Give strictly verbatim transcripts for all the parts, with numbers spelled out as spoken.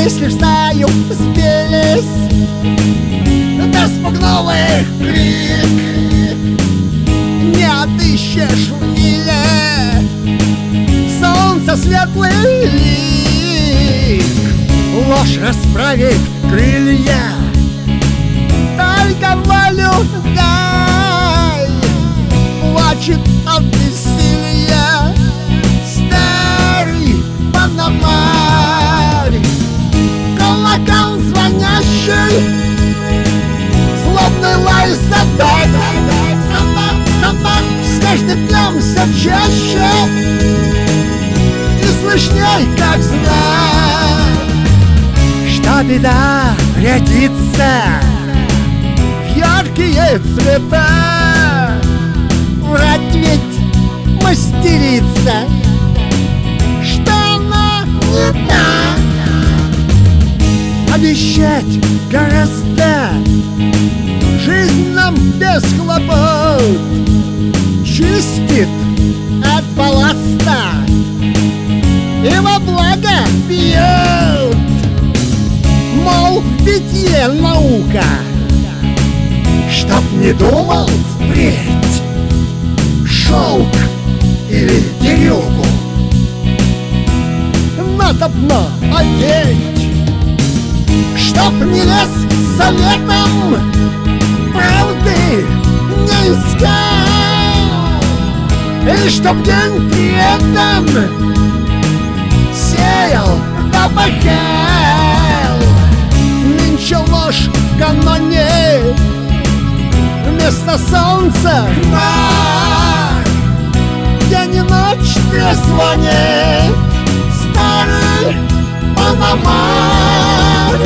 мысли в стаю сбились, да спугнул их крик. Не отыщешь в иле солнца светлый лик. Ложь расправит крылья, только волю дай. Плачет от бессилия старый Пономарь. Колокол звонящий, злобный лай собак. Собак, собак, с каждым днем все чаще и слышней, как знак, что беда рядится в яркие цвета. Врать ведь мастерица, что она не та. Обещать гораздо, жизнь нам без хлопот чистит от балласта и во благо бьет. Мол, в питье наука, чтоб не думал впредь шелк или дерюгу надобно одеть, чтоб не лез советом, правды не искал, и чтоб день при этом сеял да пахал. Нынче ложь в каноне, вместо солнца хмарь. День и ночь трезвонит старый Пономарь.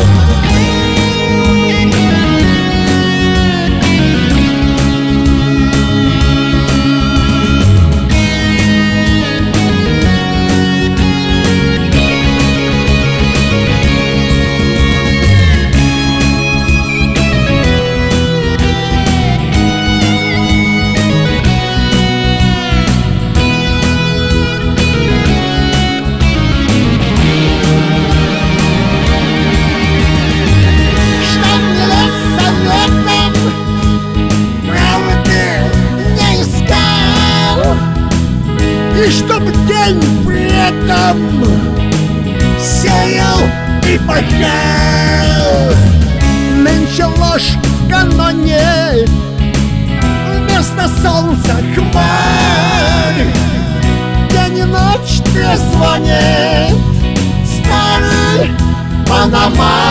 И чтоб день при этом сеял и пахал. Нынче ложь в каноне, вместо солнца хмарь. День и ночь трезвонит старый Пономарь.